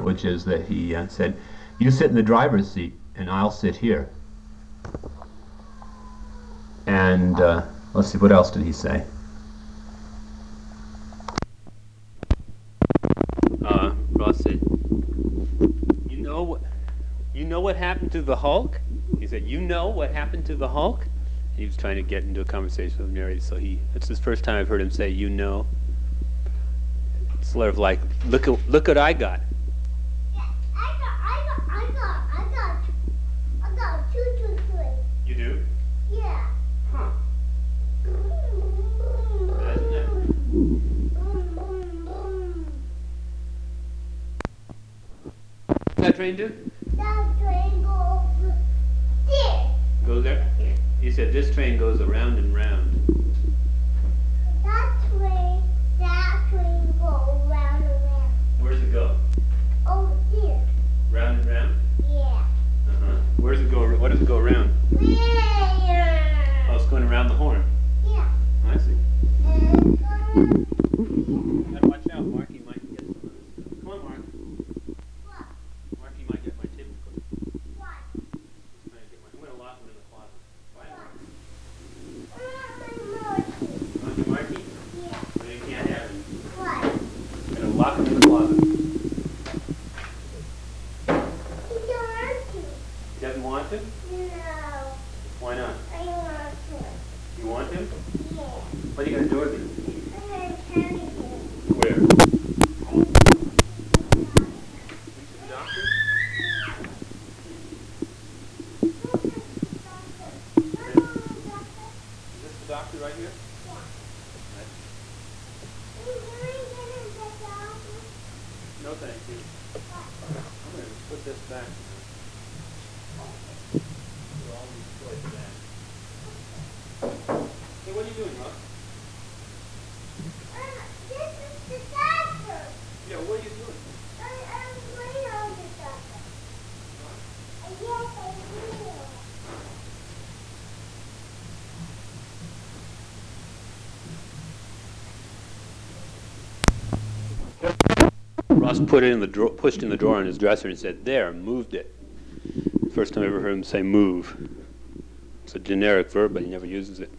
which is that he said, "You sit in the driver's seat, and I'll sit here." And let's see, what else did he say? Ross said, you know what happened to the Hulk?" He said, "You know what happened to the Hulk?" And he was trying to get into a conversation with Mary, so it's the first time I've heard him say, "You know." It's sort of like, look what I got. Yeah, I got 2, 2, 3. You do? Yeah. Huh. Imagine that. What's that train do? That train goes there. Goes there? He said this train goes around and round. That train goes round and round. Where's it go? Over there. Round and round? Yeah. Where's it go? What does it go around? Yeah. Oh, it's going around the horn. Yeah. I see. And Gotta watch out, Marky might get some of this stuff. Come on, Mark. what? Marky might get my table cookie. What? I'm gonna lock him in the closet. Bye, What? Marky. Marky? Yeah. No, you can't have him. What? I'm gonna lock him in the closet. He don't want to. He doesn't want to? No. Why not? I don't want to. You want him? Yeah. What are you gonna do with him? I'm gonna carry him. Where? I need To the doctor? Is this the doctor right here? Right. No, thank you. I'm gonna put this back. Put all these toys back. Hey, what are you doing, Ross? This is the doctor. Yeah, what are you doing? I'm waiting on the doctor. Yes, I will. Ross put it in the drawer, pushed in the drawer on his dresser and said, "There," moved it. First time I ever heard him say "move." It's a generic verb, but he never uses it.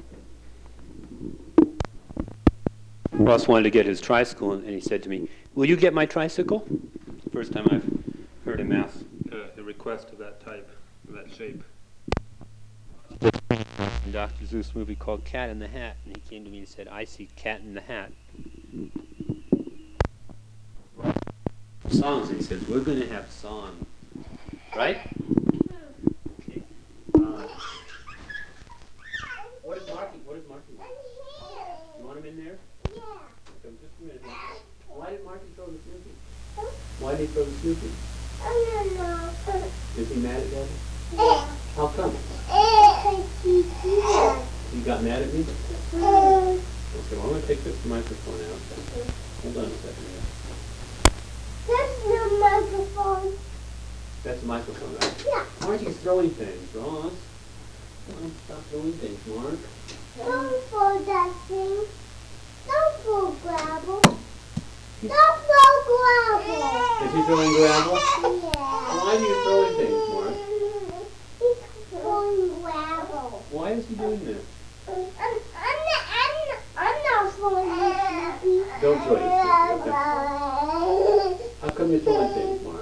Ross wanted to get his tricycle, and he said to me, "Will you get my tricycle?" First time I've heard him ask a request of that type, of that shape. A Dr. Seuss movie called Cat in the Hat, and he came to me and said, "I see Cat in the Hat." Songs, and he said, "We're going to have songs, right?" Okay. What is Marky? What is Marky want? You want him in there? Yeah. Okay, just a minute. Why did Marky throw the Snoopy? Huh? Why did he throw the Snoopy? I don't know. Is he mad at Daddy? Yeah. How come? He did. He got mad at me? Okay, well, I'm going to take this microphone out. Hold on a second here. That's the microphone. That's the microphone, right? Yeah. Why aren't you throwing things, Ross? Come on, stop throwing things, Mark. Don't throw that thing. Don't throw gravel. Don't throw gravel. Is he throwing gravel? Yeah. Why are you throwing things, Mark? He's throwing gravel. Why is he doing this? I'm not throwing this, Snoopy. Don't throw your Snoopy, okay? How come you're throwing things, Mark?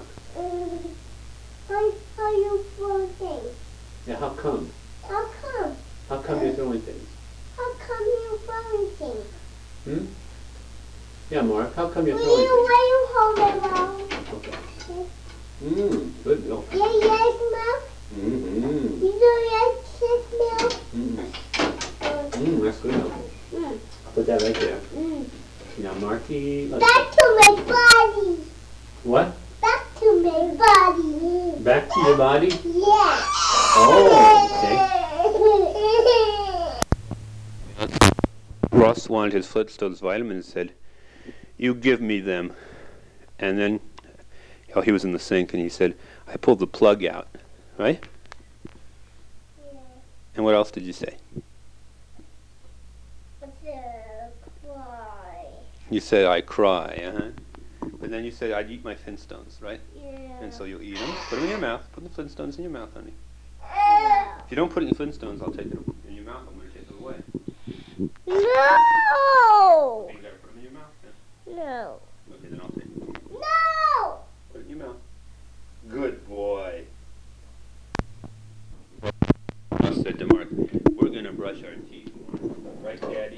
How you throw things? Yeah, how come? How come? How come you're throwing things? How come you throwing things? Hmm? Yeah, Mark, how come you're Will throwing you hold it now? things? Okay. Good milk. Yeah, yes, milk. Mm-hmm. You do yes, milk. That's good milk. I'll put that right there. Now, Marky, let's Back to my body. What? Back to my body. Back to your body? Yeah. Oh, okay. Ross wanted his Flintstones vitamins and said, "You give me them." And then he was in the sink and he said, "I pulled the plug out." Right? Yeah. And what else did you say? Cry. You said, "I cry," But then you said I'd eat my Flintstones, right? Yeah. And so you'll eat them, put them in your mouth, put the Flintstones in your mouth, honey. Yeah. If you don't put it in Flintstones, I'll take it in your mouth. I'm going to take it away. No. Okay, you got to put them in your mouth then. No. Okay, then I'll take it. No. Put it in your mouth. Good boy. I said to Mark, we're going to brush our teeth. Right, Daddy?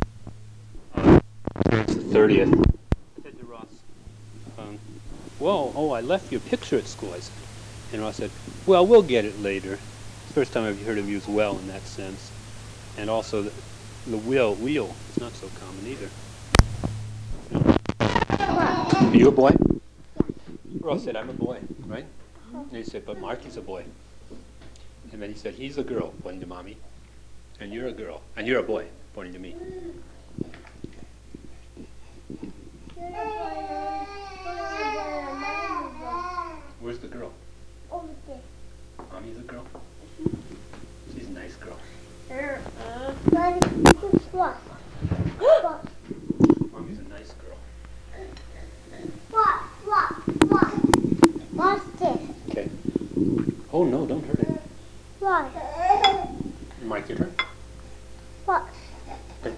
It's the 30th. I said to Ross, whoa, oh, I left your picture at school, I said. And Ross said, well, we'll get it later. It's the first time I've heard him use well in that sense. And also the wheel is not so common either. Are you a boy? Ross said, I'm a boy, right? And he said, but Marky's a boy. And then he said, he's a girl, pointing to Mommy. And you're a girl. And you're a boy, pointing to me. Where's the girl? Over there. Mommy's a girl? She's a nice girl. Daddy, who's what? What? Mommy's a nice girl. What? What's this? Okay. Oh no, don't hurt it. What? You might get hurt. What? Okay.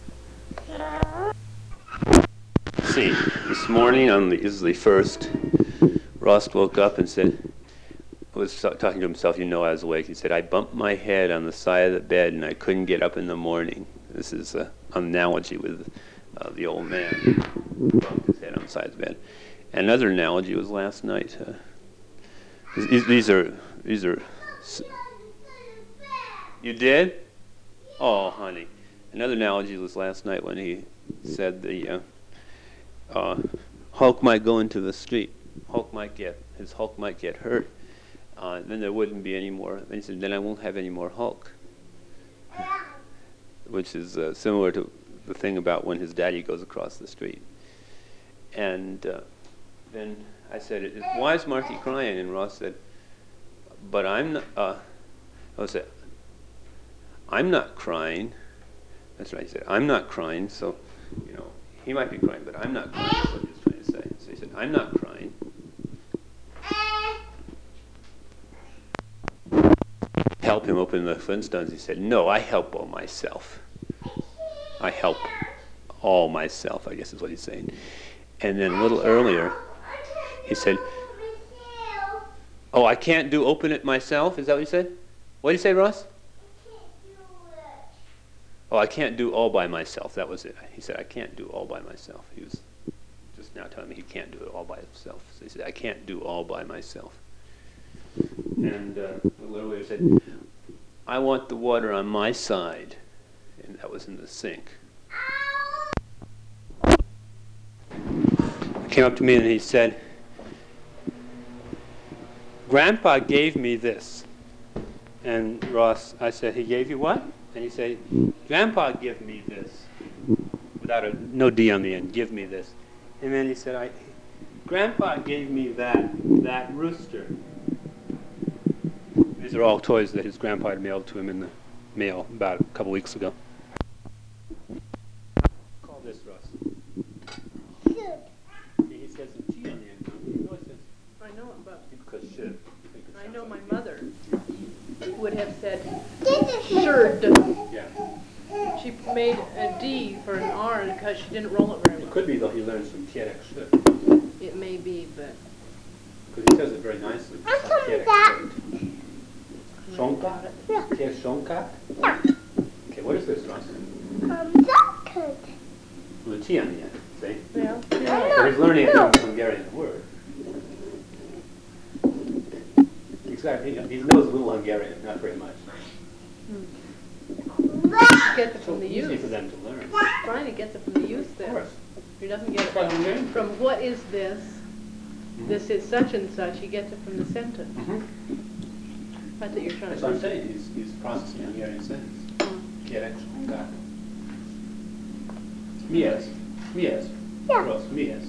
See, this morning on this is the 1st, Ross woke up and said, was talking to himself, you know I was awake. He said, I bumped my head on the side of the bed and I couldn't get up in the morning. This is an analogy with the old man who bumped his head on the side of the bed. Another analogy was last night. These are. You did? Oh, honey. Another analogy was last night when he said the Hulk might go into the street. Hulk might get hurt. Then there wouldn't be any more. Then he said, then I won't have any more Hulk. Which is similar to the thing about when his daddy goes across the street. And then I said, why is Marky crying? And Ross said, but I'm not, I'm not crying. That's right, he said, I'm not crying, so, you know, he might be crying, but I'm not crying, is what he was trying to say. So he said, I'm not crying. Help him open the Flintstones. He said, no, I help all myself. I help all myself, I guess is what he's saying. And then a little earlier, he said, oh, I can't open it myself? Is that what he said? What did he say, Ross? Oh, I can't do all by myself. That was it. He said, I can't do all by myself. He was just now telling me he can't do it all by himself. So he said, I can't do all by myself. And a little earlier he said, I want the water on my side. And that was in the sink. He came up to me and he said, Grandpa gave me this. And Ross, I said, he gave you what? And he said, Grandpa gave me this. Without no D on the end, give me this. And then he said, Grandpa gave me that rooster. These are all toys that his grandpa had mailed to him in the mail about a couple weeks ago. Call this, Ross. He says some T on the end. He always says, I know it, but because should. I know my mother would have said This is should. Yeah. She made a D for an R because she didn't roll it very It well. could be though he learned some Kietek should. It may be, but Because he says it very nicely. How come Kietek that? should. Shonka? Yeah. Kier Shonka? Yeah. Okay, what is this, Ross? That could. With a T on the end, see? yeah. So he's learning a Hungarian word. He knows a little Hungarian, not very much. Gets it So from the easy youth. for them to learn. Fine, he gets it from the youth Of then. course. He doesn't get it That's Hungarian. from what is this? This is such and such. He gets it from the sentence. That's what you're trying That's to what I'm say. saying. He's processing Hungarian sentence. Kietek Shonka. Mies. Yeah. Ross, mies.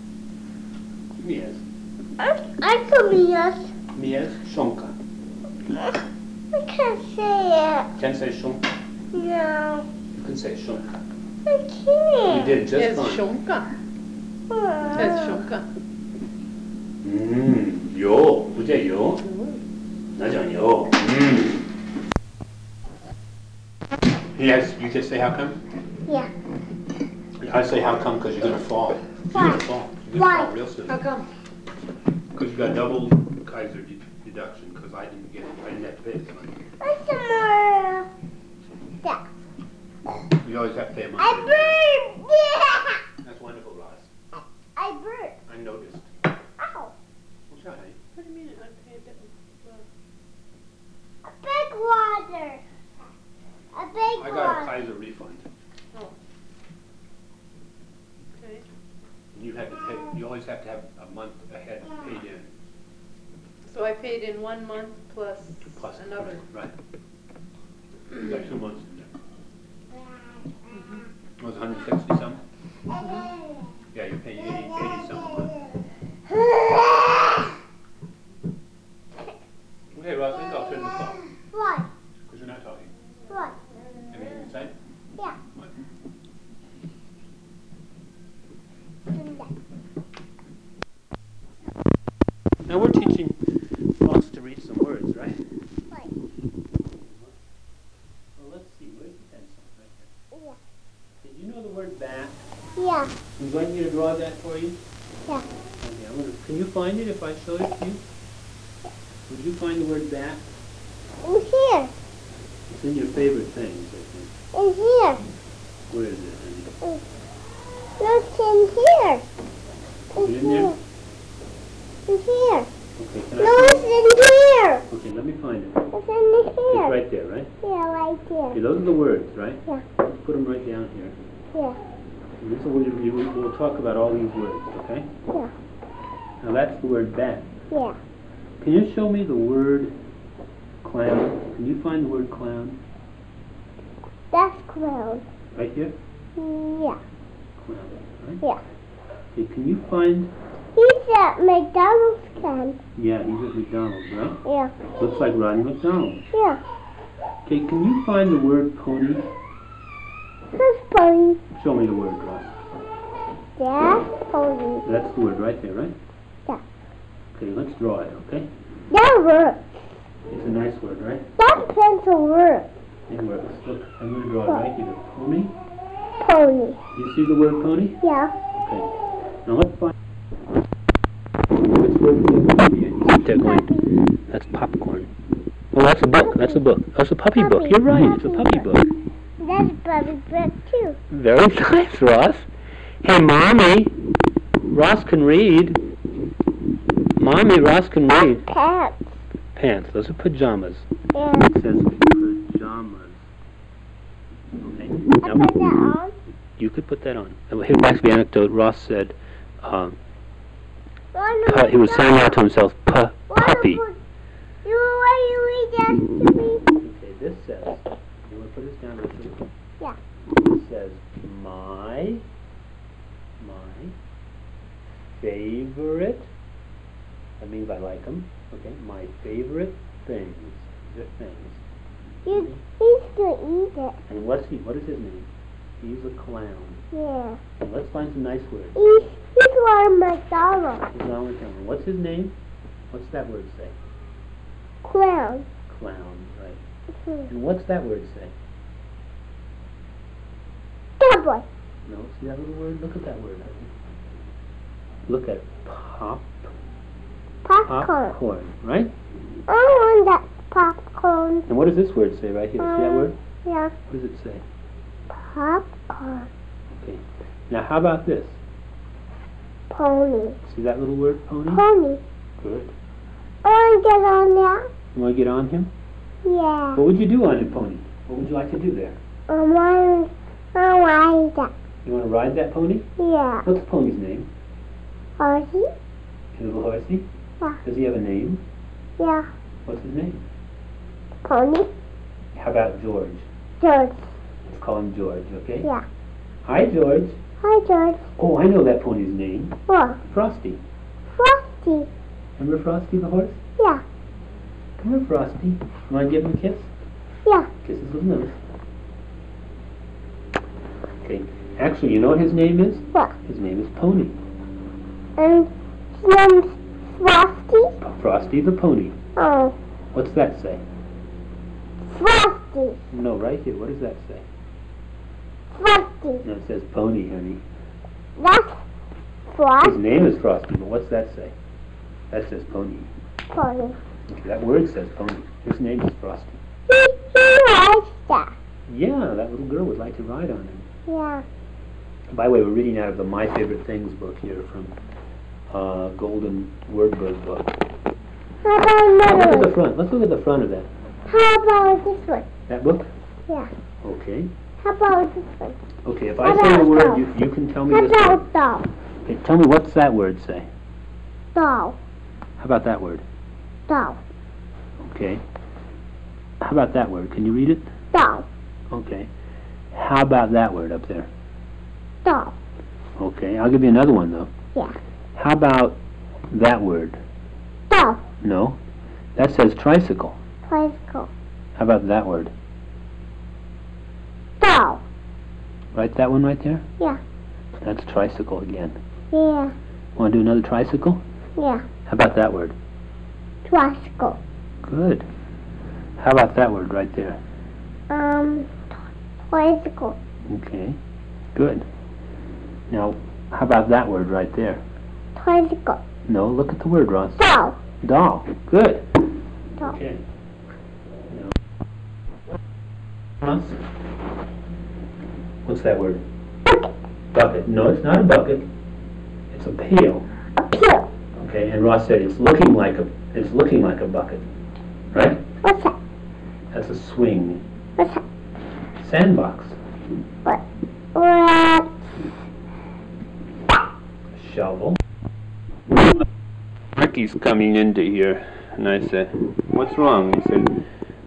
I told me yes. Mies Shonka. I can't say Can say Shonka. it. No. You can say Shonka. I can't. You did just It's fine. shonka. That's Shunka. 요. 부제 요. 나장 요. Yes, you just say how come? Yeah. I say how come because you're going to fall. You're Why? going to fall. You're Why? going to fall real soon. How come? Because you got double Kaiser deduction because I didn't have to pay this money. What's the more? Yeah. You always have to pay a I month. burned. Yeah. That's wonderful, Ross. I burned. I noticed. Ow. What's that, honey? What do you mean unpaid? A big water. A big I got a water. Kaiser refund. Oh. Okay. You had to pay. You always have to have a month ahead paid in. So I paid in 1 month plus Plus another. Right. You got 2 months in there. It was 160 something. Yeah, you're paying 80 something a month. Okay, Ross, I think I'll turn this off Why? because you're not talking. Why? Anything to say? Yeah. What? Now we're teaching Ross to read some words, right? Why? Well, let's see. Where's the pencil? Right Yeah. there. Did you know the word back? Yeah. Would you like me to draw that for you? Yeah. Okay, can you find it if I show it to you? Would you find the word back? In here. It's in your favorite things, I think. In here. Where is it, honey? Look in here. Is it in there? In here. Okay, can No, I? it's in here. Okay, let me find it. It's in It's here. right there, right? Yeah, right Okay, there. those are the words, right? Yeah. Let's put them right down here. Yeah. And this is where we'll talk about all these words, okay? Yeah. Now that's the word back. Yeah. Can you show me the word clown? Can you find the word clown? That's clown. Right here? Yeah. Clown, right? Yeah. Okay, can you find... He's at McDonald's camp. Yeah, he's at McDonald's, right? Yeah. Looks like Ronnie McDonald. Yeah. Okay, can you find the word pony? Who's pony? Show me the word, Ross. That's pony. That's the word right there, right? Yeah. Okay, let's draw it, okay? That works. It's a nice word, right? That pencil works. It works. Look, I'm going to draw it right here. Pony. Pony. You see the word pony? Yeah. Okay. Now let's find... Which word is that? You sit there going, that's popcorn. Oh, that's a book. That's a book. That's a puppy book. You're right. It's a puppy book. That's Bubby Brook too. Very nice, Ross. Hey, Mommy. Ross can read. Mommy, Ross can read. Pants. Pants. Those are pajamas. Yeah. It says pajamas. Okay. I Now, put that on. you could put that on. And here's back to the anecdote. Ross said he was saying out to himself, puppy. Why you read that to me? Okay, this says, you want to put this down, Richard? Yeah. It says, my favorite, that means I like them, okay, my favorite things, the things. He's gonna eat it. And what is his name? He's a clown. Yeah. And let's find some nice words. He's Ronald McDonald. He's Ronald McDonald. What's his name? What's that word say? Clown. Clown, right. Hmm. And what's that word say? Cowboy. No, see that little word? Look at that word. Look at it. Popcorn. Popcorn, right? I want that popcorn. And what does this word say right here? See that word? Yeah. What does it say? Popcorn. Okay. Now how about this? Pony. See that little word, pony? Pony. Good. I want to get on that. You want to get on him? Yeah. What would you do on a pony? What would you like to do there? I want to ride that. You want to ride that pony? Yeah. What's the pony's name? Horsey? His little horsey? Yeah. Does he have a name? Yeah. What's his name? Pony? How about George? George. Let's call him George, okay? Yeah. Hi, George. Hi, George. Oh, I know that pony's name. What? Frosty. Frosty. Remember Frosty the horse? Yeah. Come here, Frosty. You want to give him a kiss? Yeah. Kiss his little nose. Okay. Actually, you know what his name is? What? His name is Pony. And his name's Frosty? Frosty the pony. Oh, What's that say? Frosty. No, right here. What does that say? Frosty. No, it says pony, honey. That's His Frosty. name is Frosty, but what's that say? That says pony. Pony. Okay, that word says pony. His name is Frosty. He likes that. Yeah, that little girl would like to ride on him. Yeah. By the way, we're reading out of the My Favorite Things book here from Golden Wordbird book. How about Now, look another at the one? front. Let's look at the front of that. How about this one? That book? Yeah. Okay. How about this one? Okay, if How I say the about word, doll? you can tell me How this word. about doll? Okay, tell me what's that word say? Doll. How about that word? Doll. Okay. How about that word? Can you read it? Doll. Okay. How about that word up there? Doll. Okay, I'll give you another one though. Yeah. How about that word? Doll. No. That says tricycle. Tricycle. How about that word? Doll. Right, that one right there? Yeah. That's tricycle again. Yeah. Want to do another tricycle? Yeah. How about that word? Tricycle. Good. How about that word right there? Tricycle. Okay. Good. Now, how about that word right there? Tricycle. No, look at the word, Ross. Doll. Doll. Good. Doll. Okay. Ross? What's that word? Bucket. No, it's not a bucket. It's a pail. A pill. Okay, and Ross said it's looking like a bucket. Right? What's that? That's a swing. What's that? Sandbox. What? Shovel. Ricky's coming into here, and I said, "What's wrong?" He said,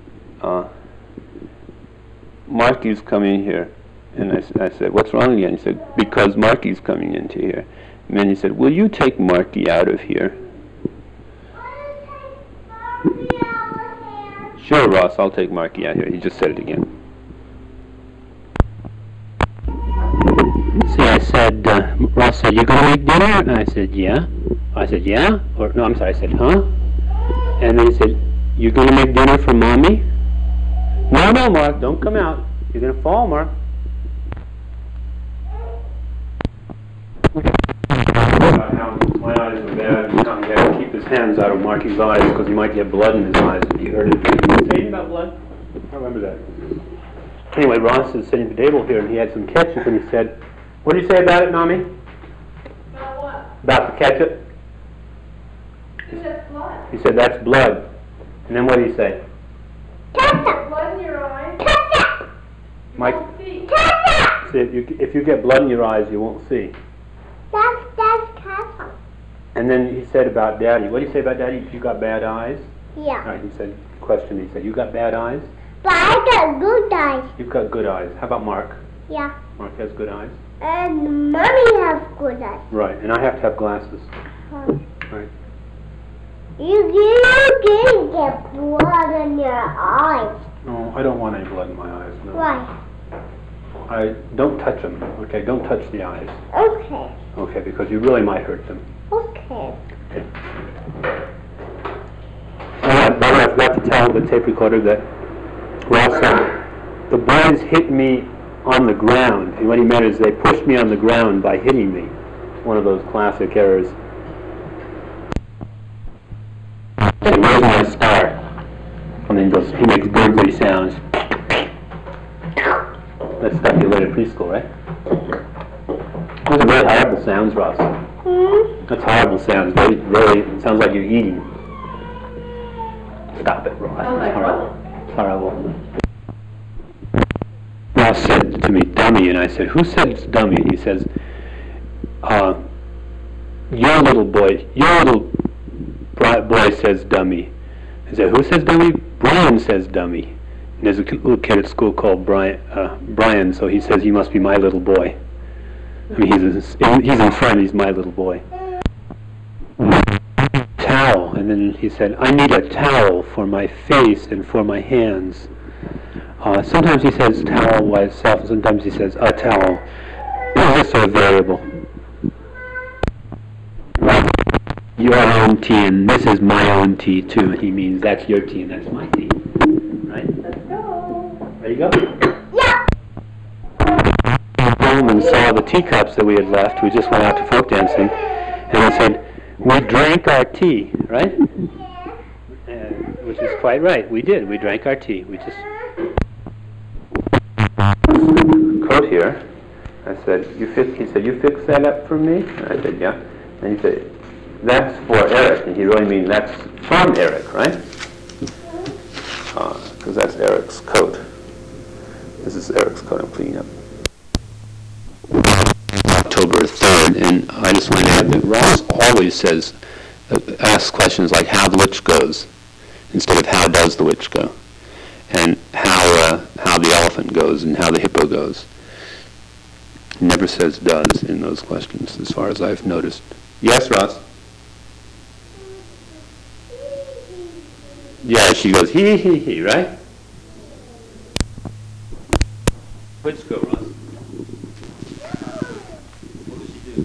"Marky's coming here." And I said, "What's wrong again?" He said, "Because Marky's coming into here." And then he said, "Will you take Marky out of here?" "Sure, Ross, I'll take Marky out here." He just said it again. See, I said, Ross said, "You gonna make dinner?" And I said, "Yeah." I said, "Yeah?" Or, no, I'm sorry, I said, "Huh?" And then he said, "You gonna make dinner for Mommy?" "No, no, Mark, don't come out. You're gonna fall, Mark." My eyes are bad. He had to keep his hands out of Marky's eyes because he might get blood in his eyes if he heard it. Did you say anything about blood? I remember that. Anyway, Ross is sitting at the table here, and he had some ketchup, and he said, "What do you say about it, Nami?" About what? About the ketchup? That's blood. He said, "That's blood." And then what did he say? Ketchup. Blood in your eyes. Ketchup. Mike Don't see. Ketchup. said, if you get blood in your eyes, you won't see. That's ketchup. And then he said about Daddy. What did he say about Daddy? You got bad eyes? All Yeah. right, he said, he said, "You got bad eyes?" But I got good eyes. You've got good eyes. How about Mark? Yeah. Mark has good eyes. And mommy has good eyes. Right, and I have to have glasses. Right. You can get blood in your eyes. No, I don't want any blood in my eyes. No. Why? I don't touch them. Okay, don't touch the eyes. Okay. Okay, because you really might hurt them. Okay. By the way, I forgot to tell the tape recorder that Ross said the boys hit me on the ground, and what he meant is they pushed me on the ground by hitting me. One of those classic errors. And where's my star? And then he makes gurgly sounds. That's stuff you learn at preschool, right? Those are very horrible sounds, Ross. That's horrible sounds. Very, very, it sounds like you're eating. Stop it, Ross. Sounds like It's horrible. It's horrible. Ross said to me, "Dummy," and I said, "Who said it's dummy?" And he says, your little boy says dummy. I said, "Who says dummy?" "Brian says dummy." And there's a little kid at school called Brian, so he says he must be my little boy. I mean, he's in front, he's my little boy. Towel, and then he said, "I need a towel for my face and for my hands." Sometimes he says towel by itself, and sometimes he says a towel. It's just sort of variable. your own tea and this is my own tea too. He means that's your tea and that's my tea. Right? Let's go. Ready to go? Yeah. Home and saw the teacups that we had left. We just went out to folk dancing. And he said, we drank our tea, right? Which is quite right. We did. We drank our tea. We just... Coat here. I said, he said, you fix that up for me? And I said, yeah. And he said, that's for Eric. And he really means that's from Eric, right? Because that's Eric's coat. This is Eric's coat I'm cleaning up. October 3rd, and I just wanted to add that Ross always says, asks questions like how the witch goes, instead of how does the witch go, and how the elephant goes and how the hippo goes. He never says does in those questions, as far as I've noticed. Yes, Ross? Yeah, she goes he, right? Witch go, Ross. What does she do?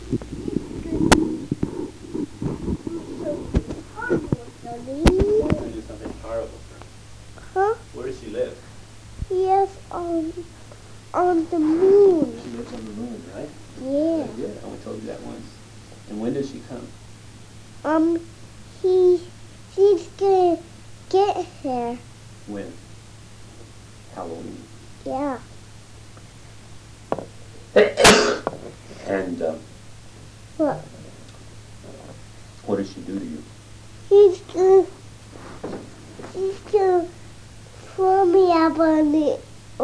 Do something horrible. Huh? Where does she live? Yes, on the moon. She lives on the moon, right? Yeah. Very good. I only told you that once. And when does she come? She's gonna get here. When? Halloween. Yeah. And What? what does she do to you? She's gonna throw me up on the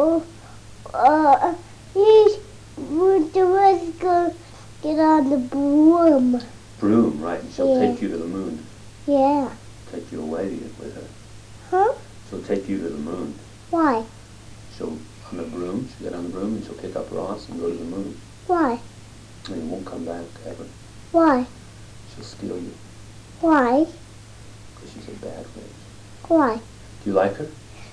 the rest gonna get on the broom. Broom, right? And she'll Yeah. take you to the moon. Yeah. Take you away with her. Huh? She'll take you to the moon. Why? She'll on the broom. She'll get on the broom and she'll pick up Ross and go to the moon. Why? And he won't come back ever. Why? She'll steal you Why? because she's a bad witch. Why? Do you like her?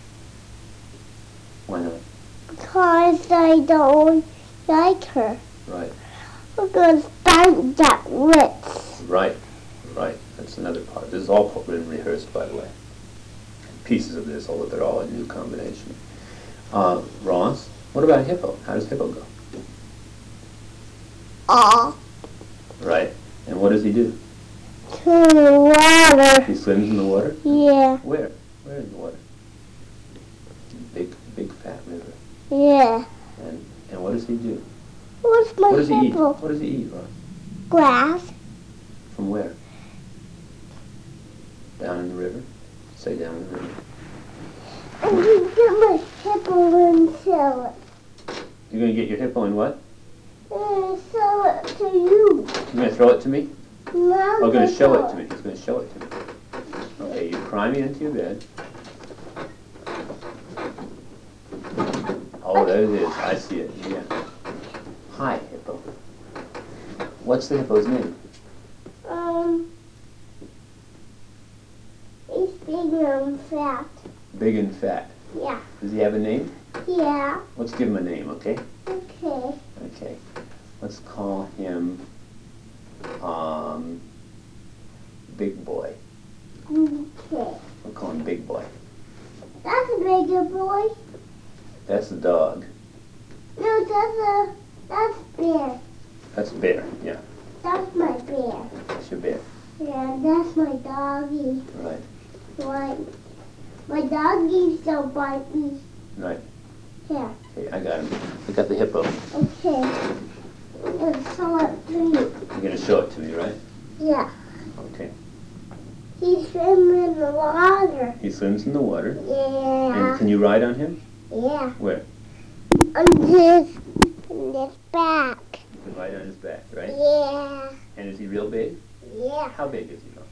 Why not? Because I don't like her. Right. Because I'm that rich. Right. Right. That's another part. This is all been rehearsed, by the way. Pieces of this, although they're all a new combination. Ross, what about a hippo? How does hippo go? Right. And what does he do? To the water. He swims in the water? Yeah. Where? Where in the water? Big fat river. Yeah. And what does he do? What's my What does he eat? hippo? What does he eat, Ross? Grass. From where? Down in the river? Say down in the river. And you get my hippo and sell it. You're going to get your hippo and what? And sell it to you. You're going to throw it to me? No, Oh, going to show it to me. He's going to show it to me. Okay, you cry me into your bed. Oh, there it is. I see it. Yeah. Hi, hippo. What's the hippo's name? He's big and fat. Big and fat. Yeah. Does he have a name? Yeah. Let's give him a name, okay? Okay. Okay. Let's call him, Big Boy. Okay. We'll call him Big Boy. That's a bigger boy. That's the dog. No, that's bear. That's Bear, yeah. That's my bear. That's your bear. Yeah, that's my doggy. Right, Right. My doggies don't bite me. right. Here. Okay, I got him. I got the hippo. Okay. And so it to you. You're going to show it to me, right? Yeah. Okay. He's swimming in the water. He swims in the water. And Yeah. can you ride on him? Yeah. Where? On his back. You can ride on his back, right? Yeah. And is he real big? Yeah. How big is he, Ross?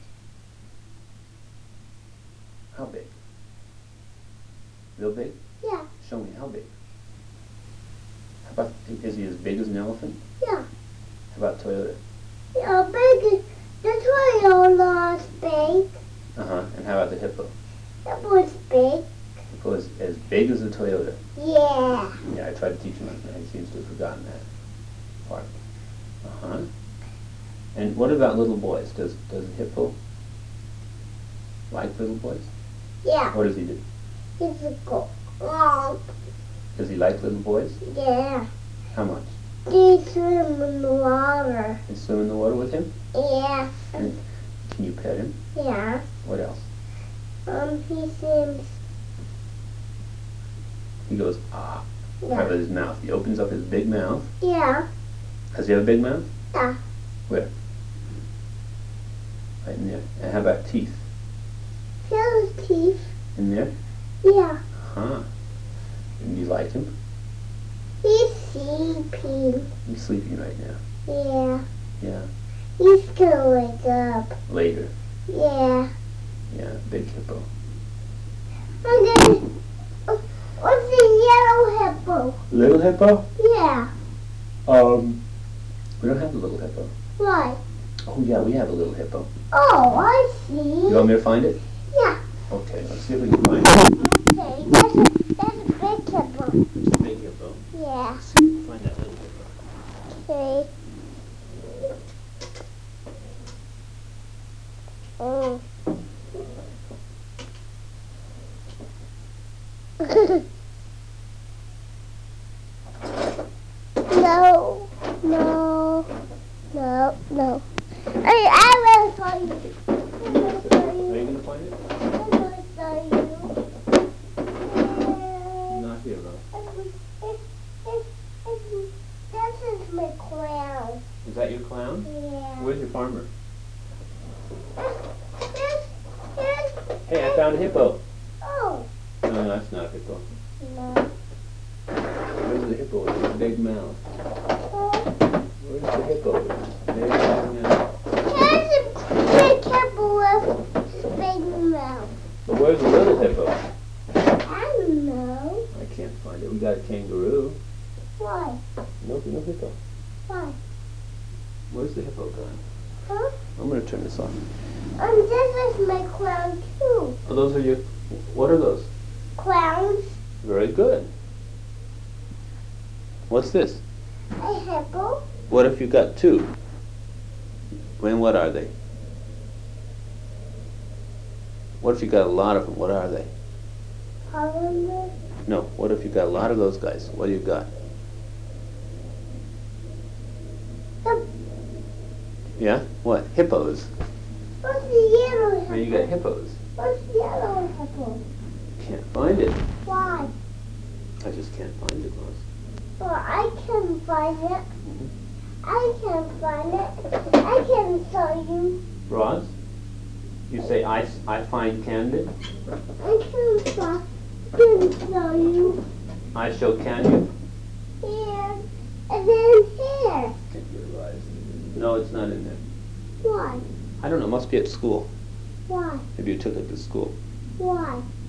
How big? Real big? Yeah. Show me, how big? How about, is he as big as an elephant? Yeah. How about Toyota? Yeah, big. The Toyota is big. Uh-huh. And how about the hippo? That was big. Hippo is as big as a Toyota. Yeah. Yeah, I tried to teach him that, and he seems to have forgotten that part. Uh-huh. And And what about little boys? Does a hippo like little boys? Yeah. What does he do? He's a go. Does he like little boys? Yeah. How much? They swim in the water. They swim in the water with him? Yeah. And can you pet him? Yeah. What else? He swims. He goes, ah, Yeah. right with his mouth. He opens up his big mouth. Yeah. Does he have a big mouth? Yeah. Where? Right in there. And how about teeth? Feel his teeth. In there? Yeah. Huh. And you like him? He's sleeping. He's sleeping right now. Yeah. Yeah. He's gonna wake up. Later. Yeah. Yeah, big hippo. And then, what's the yellow hippo? Little hippo? Yeah. We don't have a little hippo. Why? Oh yeah, we have a little hippo. Oh, I You see. want me to find it? Yeah. Okay, let's see if we can find it. Okay, that's a big hippo. It's a big hippo. Yeah. Let's see if we can find that little hippo. Okay. Oh. No, no, no, no. I will tell you. I will tell Are you. you gonna find it? I will tell you. Not here, though. This is my crown. Is that your clown? Yeah. Where's your farmer? Here's, Hey, I found a hippo. oh, No, that's not a hippo. no. Where's the hippo with his big mouth? Oh. Where's the hippo with his big mouth? Here's a big hippo with his big mouth. But where's the little hippo? I don't know. I can't find it. We got a kangaroo. Why? No hippo. Why? Where's the hippo gone? Huh? I'm gonna turn this off. This is my crown too. Oh, those are your. What are those? Crowns. Very good. What's this? A hippo. What if you got two? And what are they? What if you got a lot of them? What are they? Polymer. No. What if you got a lot of those guys? What do you got? Yeah? What? Hippos. What's the yellow hippo? Well, you got hippos. What's the yellow hippo? Can't find it. Why? I just can't find it, Ross. Well, I can find it. I can find it. I can show you. Ross? You say I find Candid? I can show you. I show Canyon? Here. And then here. Can't realize. No, it's not in there. Why? I don't know. It must be at school. Why? Maybe you took it to school. Why?